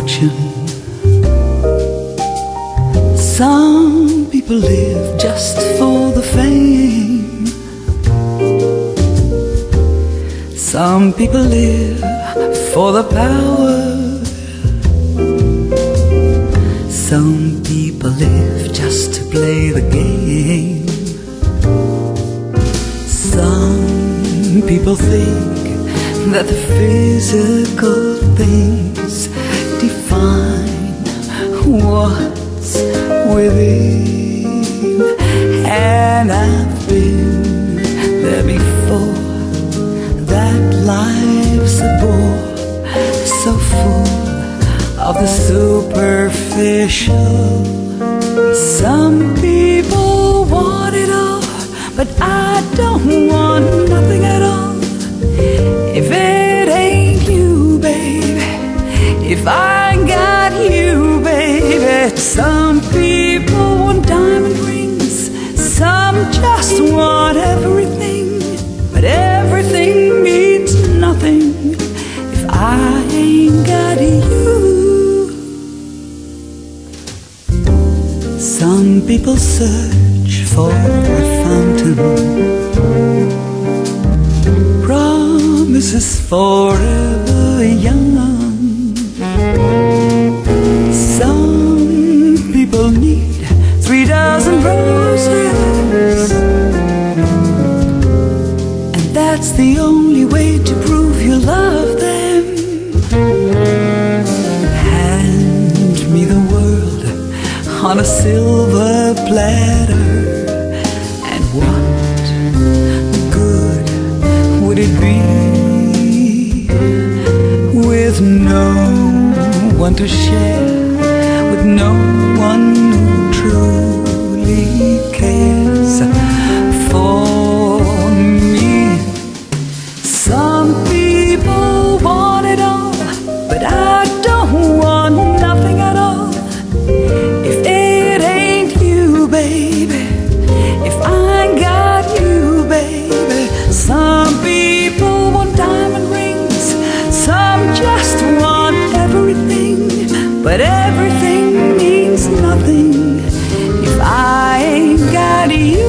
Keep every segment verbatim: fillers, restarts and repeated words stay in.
fortune. Some people live just for the fame. Some people live for the power. Some people live just to play the game. Some people think that the physical things define what's within. And I've been there before. That life's a bore, so full of the superficial. Some people want it all, but I don't want nothing at all. If it ain't you, baby, if I got you, baby. Some people want diamond rings, some just want everything, but everything means nothing if I ain't got you. Some people search for a fountain, promises forever young. Some people need three dozen roses, and that's the only way to prove you love them. Hand me the world on a silver platter, and what good would it be with no one to share, with no one who truly cares for me? Some people want it all, but I don't want nothing at all. If it ain't you, baby, if I got you, baby. Some people want diamond rings, some just want everything, but everything means nothing if I ain't got you.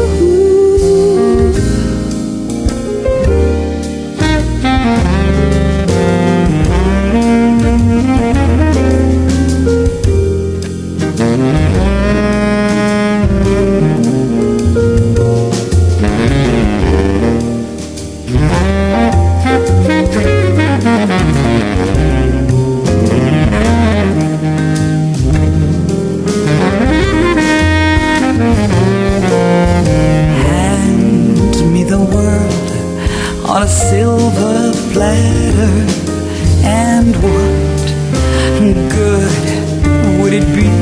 On a silver platter, and what good would it be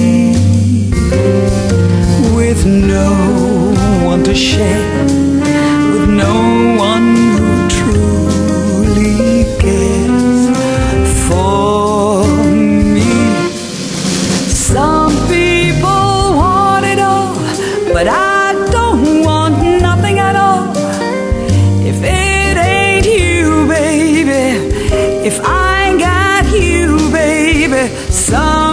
with no one to share, with no one who truly cares for me? Some people want it all, but I don't want nothing at all. If it ain't you, baby, if I got you, baby. Some